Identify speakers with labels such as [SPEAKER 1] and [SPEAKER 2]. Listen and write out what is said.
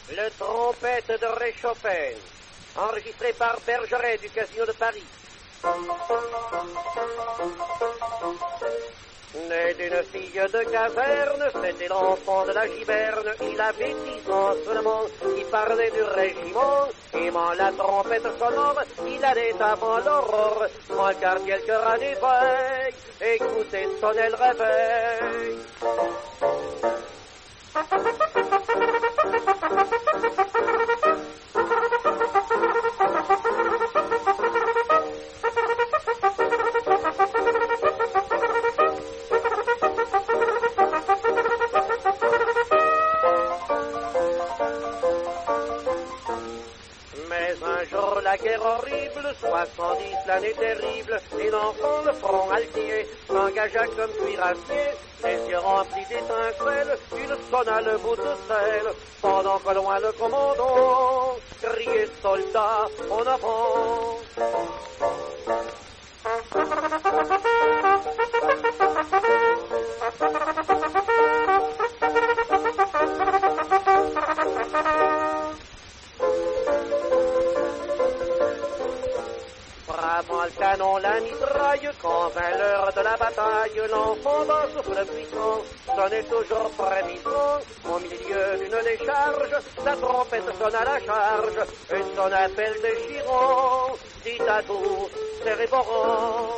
[SPEAKER 1] Le trompette de Ray Chopin, enregistré par Bergeret du Casino de Paris. Né d'une fille de caverne, c'était l'enfant de la giberne. Il avait 10 ans seulement, il parlait du régiment. Aimant la trompette sonore, il allait avant l'aurore, car quelques rats d'éveil, écoutez sonner le réveil. La guerre horrible, 70 l'année terrible, et l'enfant le front altier s'engagea comme cuirassier, les yeux remplis d'étincelles, il sonna le bout de sel, pendant que loin le commandant criait soldat en avant. Bravant le canon, la mitraille, quand vint l'heure de la bataille, l'enfant d'un souffle puissant sonnait toujours frémissant. Au milieu d'une décharge, la trompette sonne à la charge, et son appel déchirant dit à tous ses réborants.